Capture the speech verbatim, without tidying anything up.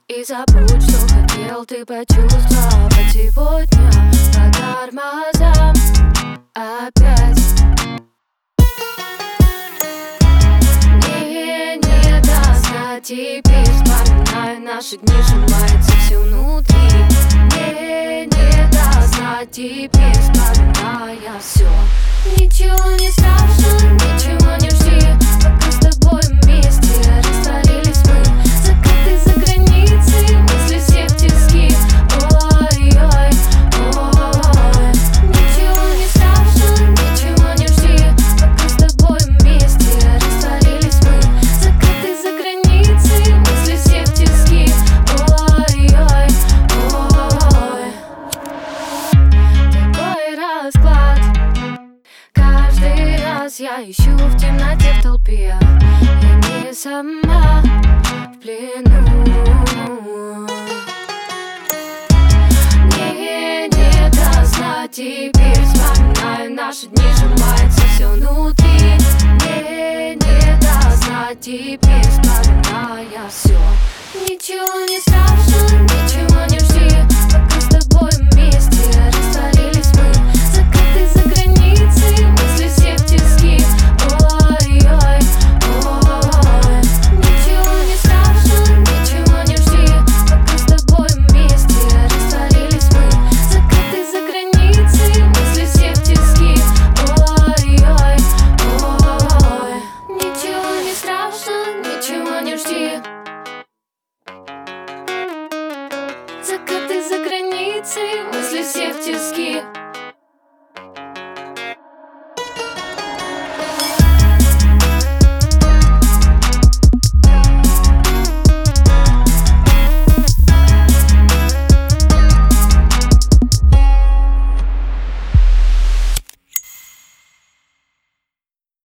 И забудь, что хотел ты почувствовать сегодня по тормозам опять. Мне не до сна теперь, вспоминая наши дни, сжимается все внутри. Мне не до сна теперь, вспоминая все. Ничего не страшно, ничего не жди, пока с тобой вместе растворились мы. Закаты за границей, мысли все в тиски. Ой-ой, ой. Ничего не страшно, ничего не жди, пока с тобой вместе растворились мы. Закаты за границей, мысли все в тиски. Ой-ой, ой. Такой расклад. Каждый раз я ищу в темноте, в толпе. Я не сама в плену. Мне не до сна теперь, вспоминаю наши дни, сжимается все внутри. Мне не до сна теперь, вспоминая все. Ничего не страшно, ничего не жди, пока с тобой вместе растворились мы. Закаты за границей, мысли все в тиски. Ой-ой, ой. Ничего не страшно, ничего не жди, пока с тобой вместе растворились мы. Закаты за границей, мысли все в тиски. Ой-ой, ой. Ничего не страшно, ничего не жди. Закаты за границей, мысли все в тиски.